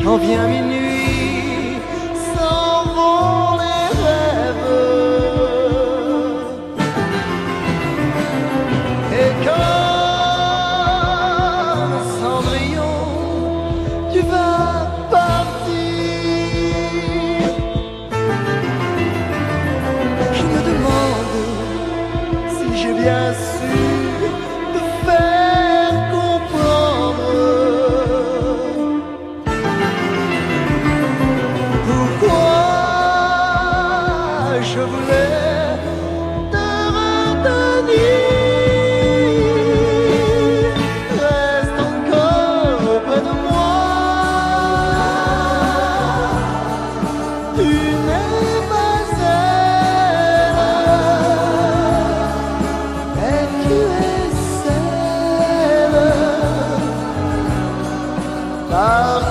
en vient minuit, s'en vont les rêves. Et comme Cendrillon, tu vas partir. Je me demande si j'ai bien su te faire comprendre pourquoi je voulais te retenir. Reste encore auprès de moi, tu n'es pas seule, et tu es celle par